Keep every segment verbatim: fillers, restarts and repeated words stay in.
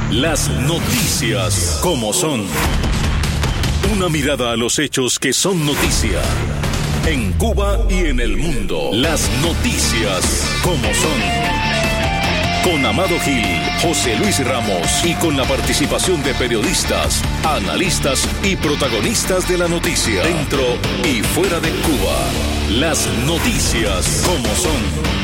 Las noticias como son. Una mirada a los hechos que son noticia. En Cuba y en el mundo. Las noticias como son. Con Amado Gil, José Luis Ramos y con la participación de periodistas, analistas y protagonistas de la noticia. Dentro y fuera de Cuba. Las noticias como son.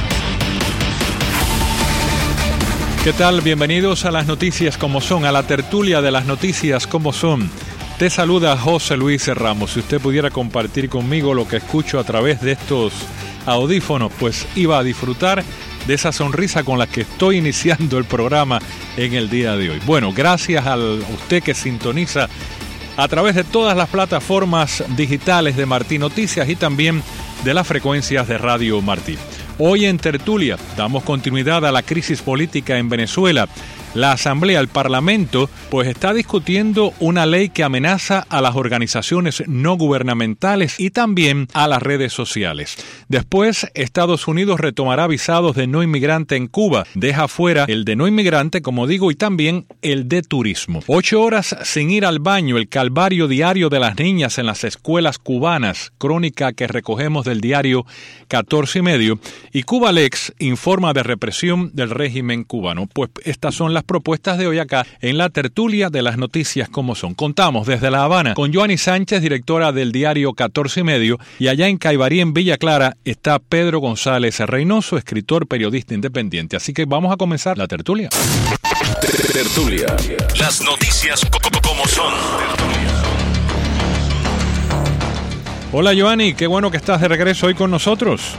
¿Qué tal? Bienvenidos a las noticias como son, a la tertulia de las noticias como son. Te saluda José Luis Ramos. Si usted pudiera compartir conmigo lo que escucho a través de estos audífonos, pues iba a disfrutar de esa sonrisa con la que estoy iniciando el programa en el día de hoy. Bueno, gracias a usted que sintoniza a través de todas las plataformas digitales de Martí Noticias y también de las frecuencias de Radio Martí. Hoy en Tertulia damos continuidad a la crisis política en Venezuela. La Asamblea, el Parlamento, pues está discutiendo una ley que amenaza a las organizaciones no gubernamentales y también a las redes sociales. Después, Estados Unidos retomará visados de no inmigrante en Cuba. Deja fuera el de no inmigrante, como digo, y también el de turismo. Ocho horas sin ir al baño, el calvario diario de las niñas en las escuelas cubanas, crónica que recogemos del diario catorce y medio. Y Cubalex informa de represión del régimen cubano. Pues estas son las propuestas de hoy acá en la tertulia de las noticias como son. Contamos desde La Habana con Joanny Sánchez, directora del diario catorce y medio, y allá en Caibarí, en Villa Clara, está Pedro González Reynoso, escritor, periodista independiente. Así que vamos a comenzar la tertulia. Tertulia. Las noticias como son. Hola Joanny, qué bueno que estás de regreso hoy con nosotros.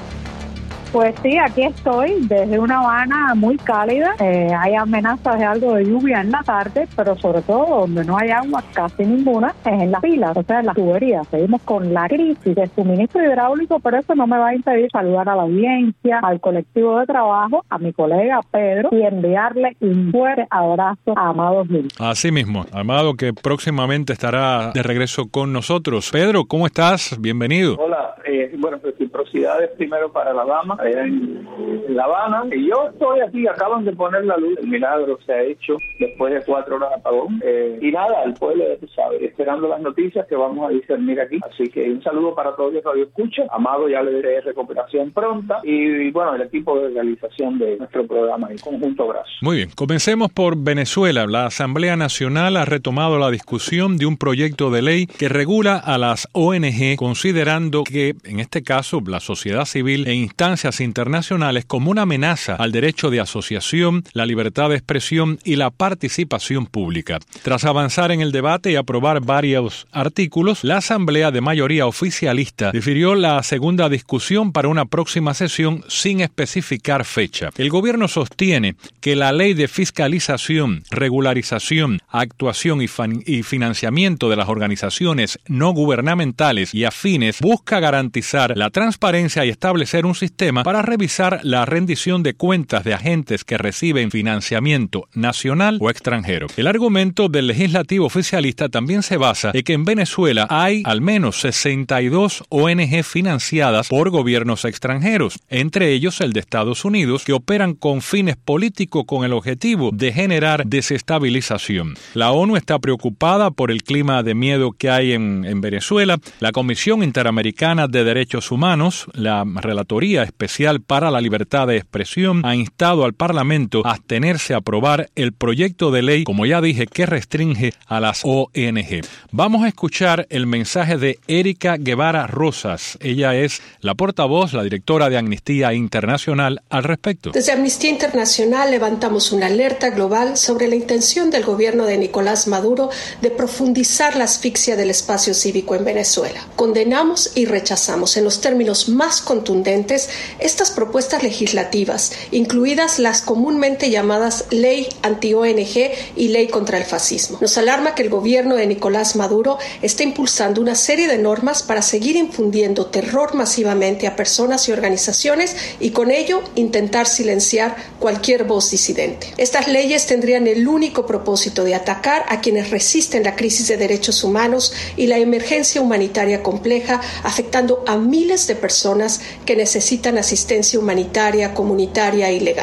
Pues sí, aquí estoy, desde una Habana muy cálida. Eh, hay amenazas de algo de lluvia en la tarde, pero sobre todo donde no hay agua casi ninguna es en las pilas, o sea, en las tuberías. Seguimos con la crisis de suministro hidráulico, pero eso no me va a impedir saludar a la audiencia, al colectivo de trabajo, a mi colega Pedro, y enviarle un fuerte abrazo a Amado Gil. Así mismo, Amado, que próximamente estará de regreso con nosotros. Pedro, ¿cómo estás? Bienvenido. Hola, eh, bueno, reciprocidades primero para la dama. Allá en, en La Habana, y yo estoy aquí, acaban de poner la luz, el milagro se ha hecho después de cuatro horas de apagón, eh, y nada, el pueblo ya tú sabes, esperando las noticias que vamos a discernir aquí, así que un saludo para todos los Radio Escucha. Amado, ya le daré recuperación pronta, y, y bueno, el equipo de realización de nuestro programa, el conjunto Brazo. Muy bien, comencemos por Venezuela. La Asamblea Nacional ha retomado la discusión de un proyecto de ley que regula a las O N G, considerando que, en este caso, la sociedad civil e instancias internacionales como una amenaza al derecho de asociación, la libertad de expresión y la participación pública. Tras avanzar en el debate y aprobar varios artículos, la Asamblea de mayoría oficialista difirió la segunda discusión para una próxima sesión sin especificar fecha. El gobierno sostiene que la ley de fiscalización, regularización, actuación y, fan- y financiamiento de las organizaciones no gubernamentales y afines busca garantizar la transparencia y establecer un sistema para revisar la rendición de cuentas de agentes que reciben financiamiento nacional o extranjero. El argumento del legislativo oficialista también se basa en que en Venezuela hay al menos sesenta y dos O N G financiadas por gobiernos extranjeros, entre ellos el de Estados Unidos, que operan con fines políticos con el objetivo de generar desestabilización. La ONU está preocupada por el clima de miedo que hay en, en Venezuela. La Comisión Interamericana de Derechos Humanos, la Relatoría Especial para la Libertad de Expresión, ha instado al Parlamento a abstenerse a aprobar el proyecto de ley, como ya dije, que restringe a las O N G. Vamos a escuchar el mensaje de Erika Guevara Rosas. Ella es la portavoz, la directora de Amnistía Internacional al respecto. Desde Amnistía Internacional levantamos una alerta global sobre la intención del gobierno de Nicolás Maduro de profundizar la asfixia del espacio cívico en Venezuela. Condenamos y rechazamos en los términos más contundentes estas propuestas legislativas, incluidas las comúnmente llamadas Ley Anti-O N G y Ley contra el Fascismo. Nos alarma que el gobierno de Nicolás Maduro esté impulsando una serie de normas para seguir infundiendo terror masivamente a personas y organizaciones y con ello intentar silenciar cualquier voz disidente. Estas leyes tendrían el único propósito de atacar a quienes resisten la crisis de derechos humanos y la emergencia humanitaria compleja, afectando a miles de personas que necesitan asistencia humanitaria, comunitaria y legal.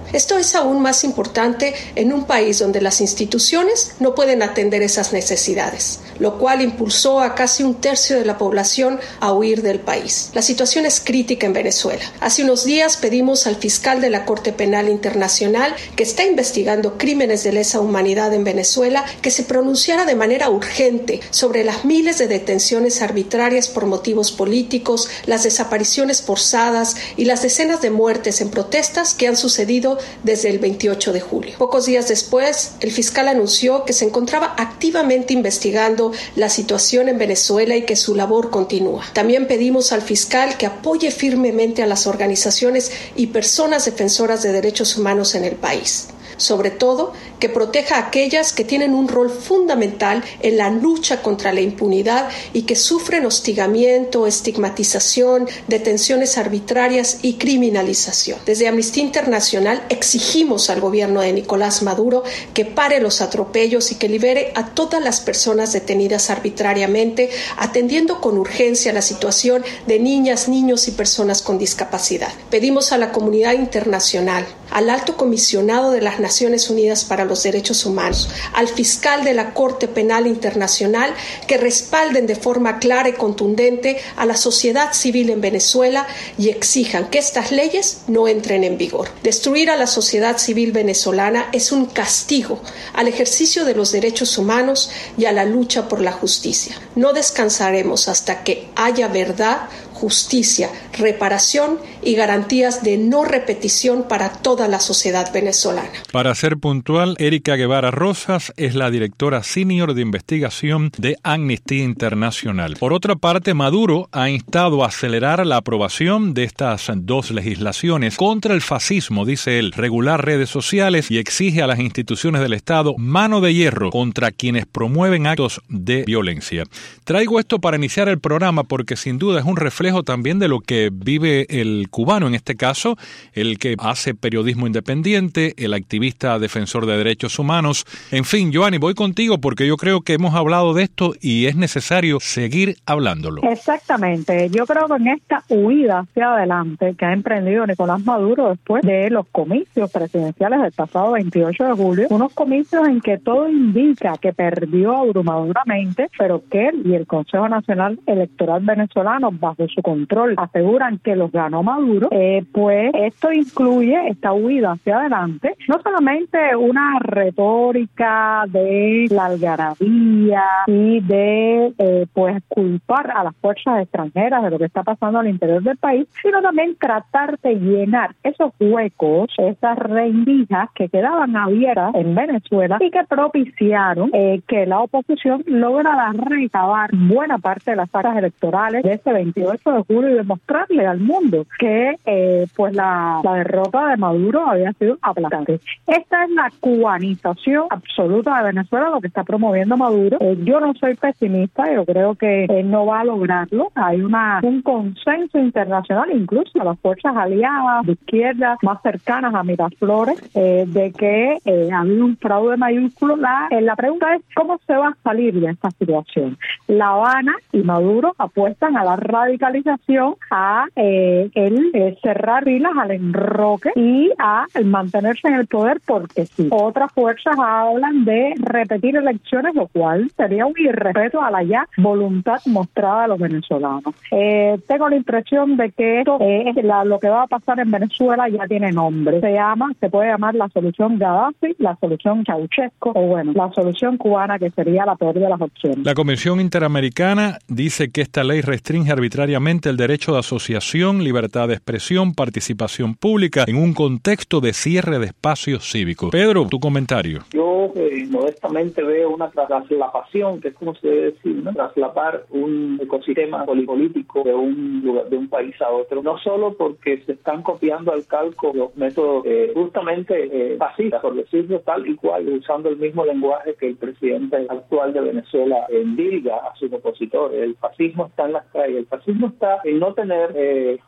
Esto es aún más importante en un país donde las instituciones no pueden atender esas necesidades, lo cual impulsó a casi un tercio de la población a huir del país. La situación es crítica en Venezuela. Hace unos días pedimos al fiscal de la Corte Penal Internacional, que está investigando crímenes de lesa humanidad en Venezuela, que se pronunciara de manera urgente sobre las miles de detenciones arbitrarias por motivos políticos, las desapariciones forzadas y las decenas de muertes en protestas que han sucedido desde el veintiocho de julio. Pocos días después, el fiscal anunció que se encontraba activamente investigando la situación en Venezuela y que su labor continúa. También pedimos al fiscal que apoye firmemente a las organizaciones y personas defensoras de derechos humanos en el país. Sobre todo, que proteja a aquellas que tienen un rol fundamental en la lucha contra la impunidad y que sufren hostigamiento, estigmatización, detenciones arbitrarias y criminalización. Desde Amnistía Internacional exigimos al gobierno de Nicolás Maduro que pare los atropellos y que libere a todas las personas detenidas arbitrariamente, atendiendo con urgencia la situación de niñas, niños y personas con discapacidad. Pedimos a la comunidad internacional, al Alto Comisionado de las Naciones Unidas para los Derechos Humanos, al fiscal de la Corte Penal Internacional, que respalden de forma clara y contundente a la sociedad civil en Venezuela y exijan que estas leyes no entren en vigor. Destruir a la sociedad civil venezolana es un castigo al ejercicio de los derechos humanos y a la lucha por la justicia. No descansaremos hasta que haya verdad, justicia, reparación y garantías de no repetición para toda la sociedad venezolana. Para ser puntual, Erika Guevara Rosas es la directora senior de investigación de Amnistía Internacional. Por otra parte, Maduro ha instado a acelerar la aprobación de estas dos legislaciones contra el fascismo, dice él, regular redes sociales y exige a las instituciones del Estado mano de hierro contra quienes promueven actos de violencia. Traigo esto para iniciar el programa porque sin duda es un reflejo también de lo que vive el cubano, en este caso, el que hace periodismo independiente, el activista defensor de derechos humanos. En fin, Joanny, voy contigo porque yo creo que hemos hablado de esto y es necesario seguir hablándolo. Exactamente. Yo creo que en esta huida hacia adelante que ha emprendido Nicolás Maduro después de los comicios presidenciales del pasado veintiocho de julio, unos comicios en que todo indica que perdió abrumadoramente, pero que él y el Consejo Nacional Electoral venezolano, bajo su control, aseguran que los ganó Maduro, eh, pues esto incluye esta huida hacia adelante, no solamente una retórica de la algarabía y de eh, pues culpar a las fuerzas extranjeras de lo que está pasando al interior del país, sino también tratar de llenar esos huecos, esas rendijas que quedaban abiertas en Venezuela y que propiciaron eh, que la oposición lograra recabar buena parte de las actas electorales de este veintiocho de julio y demostrarle al mundo que eh, pues la, la derrota de Maduro había sido aplastante. Esta es la cubanización absoluta de Venezuela, lo que está promoviendo Maduro. Eh, yo no soy pesimista, yo creo que eh, no va a lograrlo. Hay una un consenso internacional, incluso a las fuerzas aliadas de izquierda más cercanas a Miraflores, eh, de que eh, ha habido un fraude mayúsculo. La, eh, la pregunta es cómo se va a salir de esta situación. La Habana y Maduro apuestan a la radicalización, a eh, el eh, cerrar filas, al enroque y a el mantenerse en el poder porque sí. Otras fuerzas hablan de repetir elecciones, lo cual sería un irrespeto a la ya voluntad mostrada de los venezolanos. Eh, tengo la impresión de que esto, eh, la, lo que va a pasar en Venezuela ya tiene nombre. Se llama, se puede llamar la solución Gaddafi, la solución Ceausescu o bueno, la solución cubana, que sería la peor de las opciones. La Comisión Interamericana dice que esta ley restringe arbitrariamente el derecho de asociación, libertad de expresión, participación pública en un contexto de cierre de espacios cívicos. Pedro, tu comentario. Yo eh, modestamente veo una traslapación, que es como se debe decir, ¿no? Traslapar un ecosistema político de un lugar, de un país a otro, no solo porque se están copiando al calco los métodos eh, justamente eh, fascistas, por decirlo tal y cual, usando el mismo lenguaje que el presidente actual de Venezuela endilga a sus opositores. El fascismo está en las calles, el fascismo está en no tener eh, jurisdicción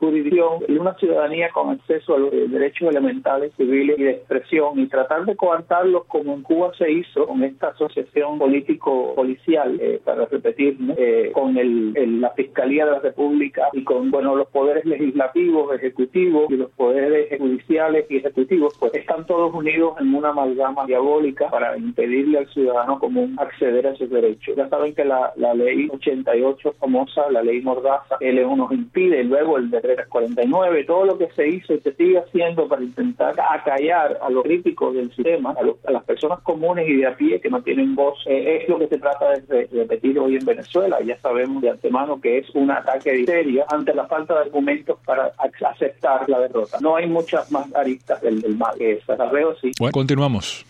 educación y una ciudadanía con acceso a los derechos elementales, civiles y de expresión, y tratar de coartarlos como en Cuba se hizo con esta asociación político-policial, eh, para repetir, ¿no? eh, con el, el, la Fiscalía de la República y con bueno los poderes legislativos, ejecutivos y los poderes judiciales y ejecutivos, pues están todos unidos en una amalgama diabólica para impedirle al ciudadano común acceder a sus derechos. Ya saben que la, la ley ochenta y ocho famosa, la ley Mordaza, L uno nos impide, luego el decreto cuarenta y nueve, todo lo que se hizo y se sigue haciendo para intentar acallar a los críticos del sistema, a, los, a las personas comunes y de a pie que no tienen voz, eh, es lo que se trata de repetir hoy en Venezuela. Ya sabemos de antemano que es un ataque de histeria ante la falta de argumentos para aceptar la derrota. No hay muchas más aristas del, del mal que esa. La veo sí. Bueno, continuamos.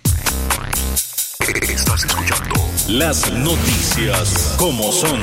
Estás escuchando las noticias como son.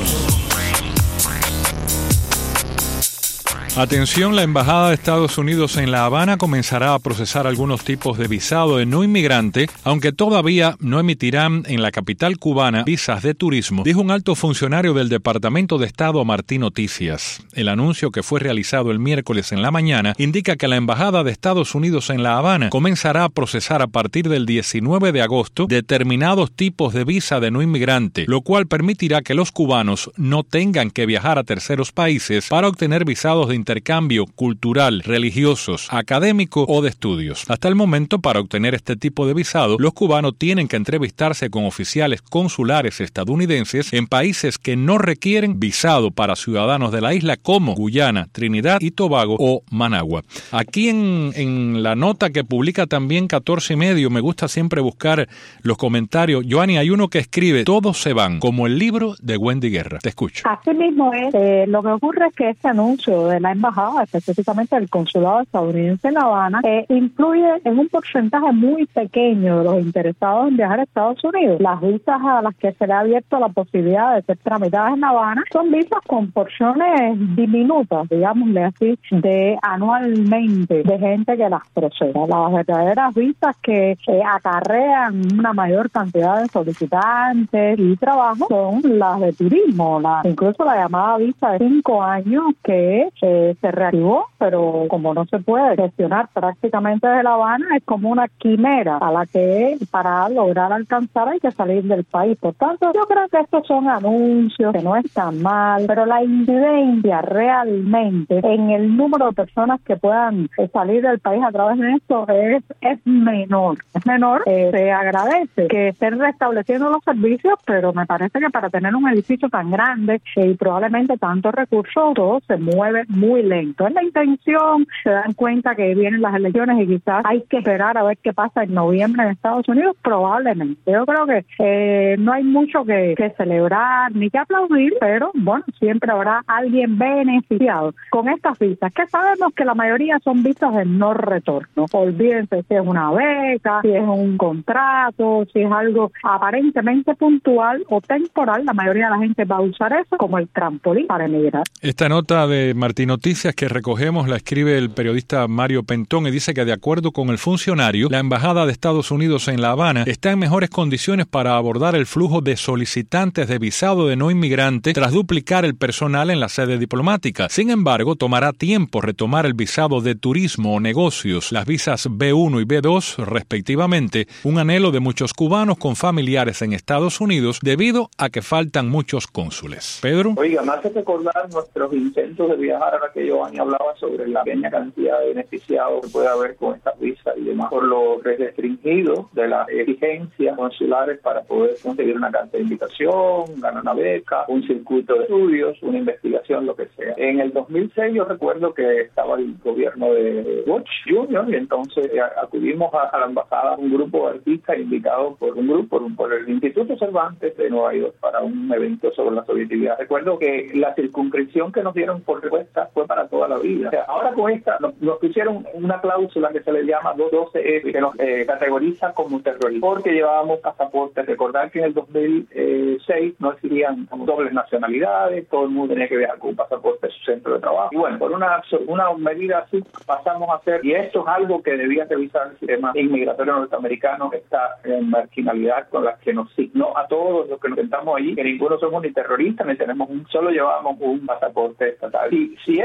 Atención, la Embajada de Estados Unidos en La Habana comenzará a procesar algunos tipos de visado de no inmigrante, aunque todavía no emitirán en la capital cubana visas de turismo, dijo un alto funcionario del Departamento de Estado a Martín Noticias. El anuncio, que fue realizado el miércoles en la mañana, indica que la Embajada de Estados Unidos en La Habana comenzará a procesar a partir del diecinueve de agosto determinados tipos de visa de no inmigrante, lo cual permitirá que los cubanos no tengan que viajar a terceros países para obtener visados de intercambio cultural, religiosos, académico o de estudios. Hasta el momento, para obtener este tipo de visado, los cubanos tienen que entrevistarse con oficiales consulares estadounidenses en países que no requieren visado para ciudadanos de la isla, como Guyana, Trinidad y Tobago o Managua. Aquí en, en la nota que publica también catorce y medio, me gusta siempre buscar los comentarios. Joanny, hay uno que escribe: todos se van, como el libro de Wendy Guerra. Te escucho. Así mismo es. Eh, lo que ocurre es que este anuncio de la embajada, específicamente del consulado estadounidense en La Habana, eh, influye en un porcentaje muy pequeño de los interesados en viajar a Estados Unidos. Las visas a las que se le ha abierto la posibilidad de ser tramitadas en La Habana son visas con porciones diminutas, digámosle así, de anualmente de gente que las procesa. Las verdaderas visas que eh, acarrean una mayor cantidad de solicitantes y trabajo son las de turismo, la, incluso la llamada visa de cinco años que eh, se reactivó, pero como no se puede gestionar prácticamente desde La Habana, es como una quimera a la que para lograr alcanzar hay que salir del país. Por tanto, yo creo que estos son anuncios que no están mal, pero la incidencia realmente en el número de personas que puedan salir del país a través de esto es, es menor. Es menor. Eh, se agradece que estén restableciendo los servicios, pero me parece que para tener un edificio tan grande y probablemente tantos recursos, todo se mueve muy lento. Es la intención, se dan cuenta que vienen las elecciones y quizás hay que esperar a ver qué pasa en noviembre en Estados Unidos, probablemente. Yo creo que eh, no hay mucho que, que celebrar ni que aplaudir, pero bueno, siempre habrá alguien beneficiado con estas visas, que sabemos que la mayoría son visas de no retorno. Olvídense si es una beca, si es un contrato, si es algo aparentemente puntual o temporal, la mayoría de la gente va a usar eso como el trampolín para emigrar. Esta nota de Martín Noticias que recogemos la escribe el periodista Mario Pentón y dice que, de acuerdo con el funcionario, la Embajada de Estados Unidos en La Habana está en mejores condiciones para abordar el flujo de solicitantes de visado de no inmigrantes tras duplicar el personal en la sede diplomática. Sin embargo, tomará tiempo retomar el visado de turismo o negocios, las visas B uno y B dos respectivamente, un anhelo de muchos cubanos con familiares en Estados Unidos debido a que faltan muchos cónsules. Pedro. Oiga, me hace recordar nuestros intentos de viajar, ahora que Giovanni hablaba sobre la pequeña cantidad de beneficiados que puede haber con estas visas y demás, por lo restringido de las exigencias consulares para poder conseguir una carta de invitación, ganar una beca, un circuito de estudios, una investigación, lo que sea. En el dos mil seis yo recuerdo que estaba el gobierno de Bush junior y entonces acudimos a, a la embajada un grupo de artistas invitados por un grupo, por, por el Instituto Cervantes de Nueva York para un evento sobre la sovietividad. Recuerdo que la circunscripción que nos dieron por respuesta fue para toda la vida. O sea, ahora con esta nos, nos pusieron una cláusula que se le llama doce F, que nos eh, categoriza como terrorista, porque llevábamos pasaportes. Recordar que en el dos mil seis no existían dobles nacionalidades, todo el mundo tenía que viajar con un pasaporte de su centro de trabajo. Y bueno, por una, una medida así pasamos a hacer, y esto es algo que debía revisar el sistema inmigratorio norteamericano, esta eh, marginalidad con la que nos signó a todos los que nos sentamos allí, que ninguno somos ni terroristas, ni tenemos un, solo llevábamos un pasaporte estatal. Y si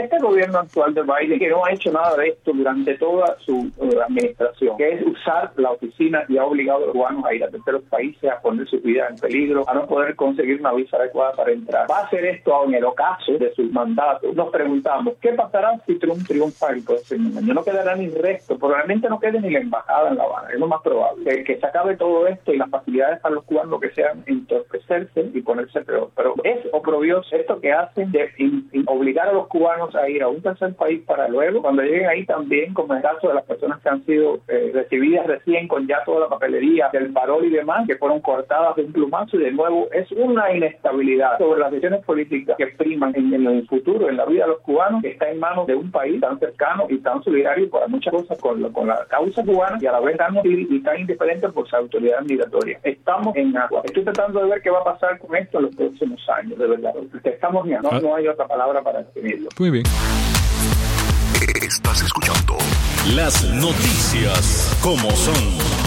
este gobierno actual de Biden, que no ha hecho nada de esto durante toda su uh, administración, que es usar la oficina y ha obligado a los cubanos a ir a terceros países, a poner su vida en peligro, a no poder conseguir una visa adecuada para entrar. Va a hacer esto en el ocaso de sus mandatos. Nos preguntamos, ¿qué pasará si Trump triunfa el próximo año? No quedará ni resto, probablemente no quede ni la embajada en La Habana, es lo más probable. Que, que se acabe todo esto y las facilidades para los cubanos que sean entorpecerse y ponerse peor. Pero es oprobioso esto que hacen de in, in, obligar a los cubanos a ir a un tercer país para luego, cuando lleguen ahí también, como en el caso de las personas que han sido eh, recibidas recién con ya toda la papelería del parol y demás, que fueron cortadas de un plumazo, y de nuevo es una inestabilidad sobre las decisiones políticas que priman en, en el futuro, en la vida de los cubanos, que está en manos de un país tan cercano y tan solidario para muchas cosas con, lo, con la causa cubana, y a la vez tan hostil y tan indiferente por su autoridad migratoria. Estamos en agua. Estoy tratando de ver qué va a pasar con esto en los próximos años, de verdad. Estamos en agua. No, no hay otra palabra para definirlo. Muy bien. Estás escuchando las noticias como son.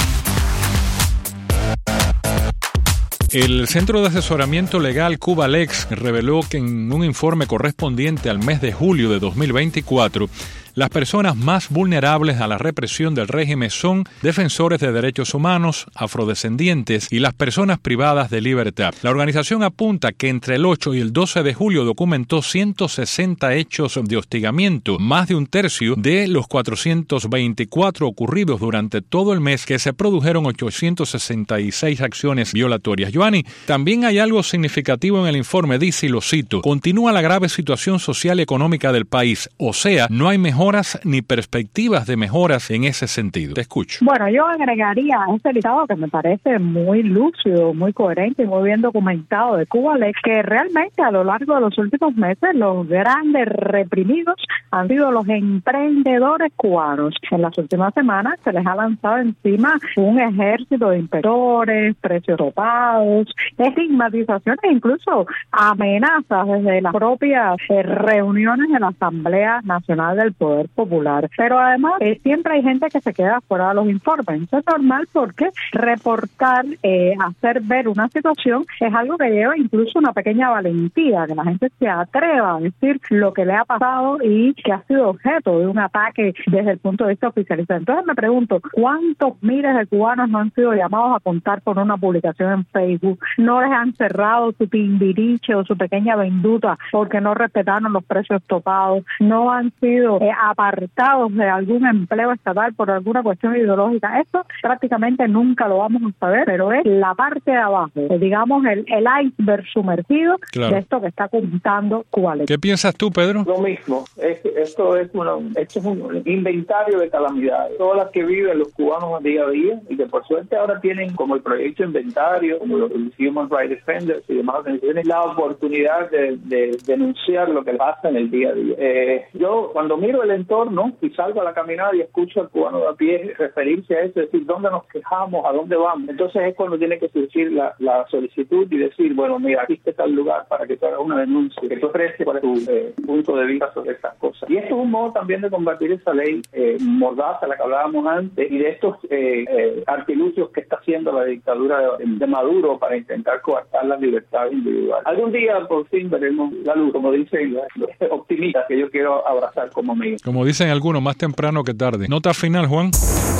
El Centro de Asesoramiento Legal Cubalex reveló que en un informe correspondiente al mes de julio de dos mil veinticuatro, las personas más vulnerables a la represión del régimen son defensores de derechos humanos, afrodescendientes y las personas privadas de libertad. La organización apunta que entre el ocho y el doce de julio documentó ciento sesenta hechos de hostigamiento, más de un tercio de los cuatrocientos veinticuatro ocurridos durante todo el mes, que se produjeron ochocientas sesenta y seis acciones violatorias. Joanny, también hay algo significativo en el informe, dice, y lo cito: continúa la grave situación social y económica del país, o sea, no hay mejoras ni perspectivas de mejoras en ese sentido. Te escucho. Bueno, yo agregaría a este listado, que me parece muy lúcido, muy coherente y muy bien documentado de Cubalex, que realmente a lo largo de los últimos meses los grandes reprimidos han sido los emprendedores cubanos. En las últimas semanas se les ha lanzado encima un ejército de inspectores, precios topados, estigmatizaciones e incluso amenazas desde las propias eh, reuniones de la Asamblea Nacional del Poder Popular. Pero además eh, siempre hay gente que se queda fuera de los informes. Eso es normal porque reportar, eh, hacer ver una situación es algo que lleva incluso una pequeña valentía, que la gente se atreva a decir lo que le ha pasado y que ha sido objeto de un ataque desde el punto de vista oficializado. Entonces me pregunto, ¿cuántos miles de cubanos no han sido llamados a contar por una publicación en Facebook? ¿No les han cerrado su timbiriche o su pequeña venduta porque no respetaron los precios topados? ¿No han sido eh, apartados de algún empleo estatal por alguna cuestión ideológica? Esto prácticamente nunca lo vamos a saber, pero es la parte de abajo, digamos el, el iceberg sumergido, claro, de esto que está contando Cubalex. ¿Qué piensas tú, Pedro? Lo mismo. Es, esto, es una, esto es un inventario de calamidades. Todas las que viven los cubanos día a día, y que por suerte ahora tienen, como el proyecto Inventario, como los Human Rights Defenders y demás organizaciones, la oportunidad de, de denunciar lo que pasa en el día a día. Eh, yo cuando miro el entorno y salgo a la caminada y escucho al cubano de a pie referirse a eso, decir dónde nos quejamos, a dónde vamos, entonces es cuando tiene que surgir la, la solicitud y decir, bueno, mira, aquí está el lugar para que tú hagas una denuncia, que tú ofreces cuál es tu eh, punto de vista sobre estas cosas. Y esto es un modo también de combatir esa ley eh, mordaza, la que hablábamos antes, y de estos eh, eh, artilugios que está haciendo la dictadura de, de Maduro para intentar coartar la libertad individual. Algún día por fin veremos la luz, como dicen los optimistas, que yo quiero abrazar como amigo. Como dicen algunos, más temprano que tarde. Nota final, Juan.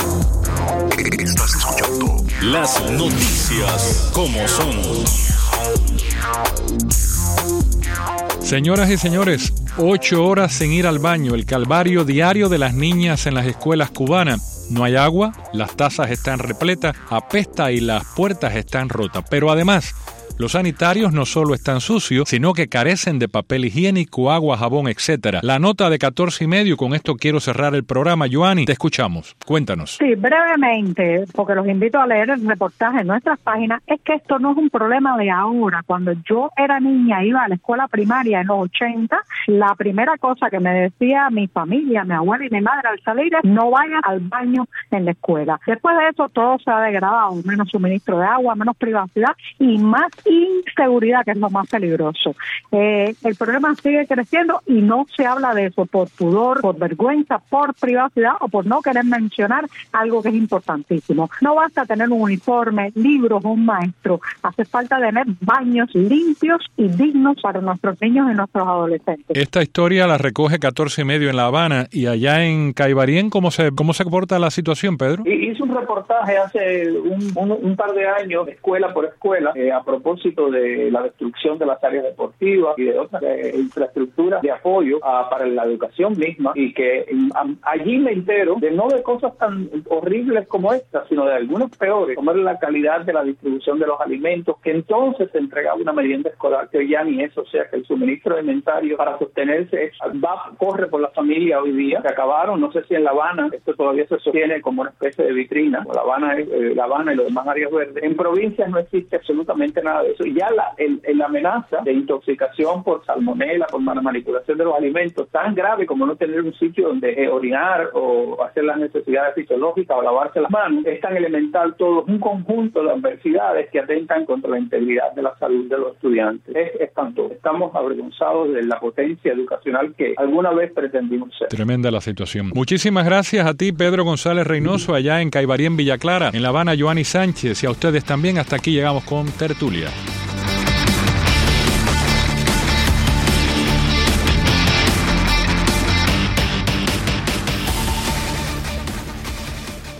Estás escuchando las noticias como son. Señoras y señores, ocho horas sin ir al baño, el calvario diario de las niñas en las escuelas cubanas. No hay agua, las tazas están repletas, apesta y las puertas están rotas. Pero además, los sanitarios no solo están sucios, sino que carecen de papel higiénico, agua, jabón, etcétera. La nota de catorce y medio, con esto quiero cerrar el programa. Joanny, te escuchamos. Cuéntanos. Sí, brevemente, porque los invito a leer el reportaje en nuestras páginas, es que esto no es un problema de ahora. Cuando yo era niña, iba a la escuela primaria en los ochenta, la primera cosa que me decía mi familia, mi abuela y mi madre al salir es no vayan al baño en la escuela. Después de eso todo se ha degradado, menos suministro de agua, menos privacidad y más inseguridad, que es lo más peligroso. Eh, el problema sigue creciendo y no se habla de eso por pudor, por vergüenza, por privacidad o por no querer mencionar algo que es importantísimo. No basta tener un uniforme, libros o un maestro. Hace falta tener baños limpios y dignos para nuestros niños y nuestros adolescentes. Esta historia la recoge catorce y medio en La Habana, y allá en Caibarien, ¿cómo se cómo se comporta la situación, Pedro? Hice un reportaje hace un, un, un par de años, escuela por escuela, eh, a propósito de la destrucción de las áreas deportivas y de otras eh, infraestructuras de apoyo a, para la educación misma, y que a, allí me entero de no de cosas tan horribles como estas, sino de algunos peores, como es la calidad de la distribución de los alimentos, que entonces se entregaba una merienda escolar, que ya ni eso, o sea que el suministro alimentario para sostenerse va, corre por la familia hoy día. Se acabaron, no sé si en La Habana, esto todavía se sostiene como una especie de vitrina, La Habana, eh, La Habana y los demás áreas verdes. En provincias no existe absolutamente nada de eso, y ya la, el, el amenaza de intoxicación por salmonela, por manipulación de los alimentos, tan grave como no tener un sitio donde eh, orinar o hacer las necesidades fisiológicas o lavarse las manos, es tan elemental todo, un conjunto de adversidades que atentan contra la integridad de la salud de los estudiantes. Es espantoso. Estamos avergonzados de la potencia educacional que alguna vez pretendimos ser. Tremenda la situación. Muchísimas gracias a ti, Pedro González Reynoso, allá en Caibarien, Villa Clara, en La Habana, Joanny Sánchez, y a ustedes también. Hasta aquí llegamos con Tertulia.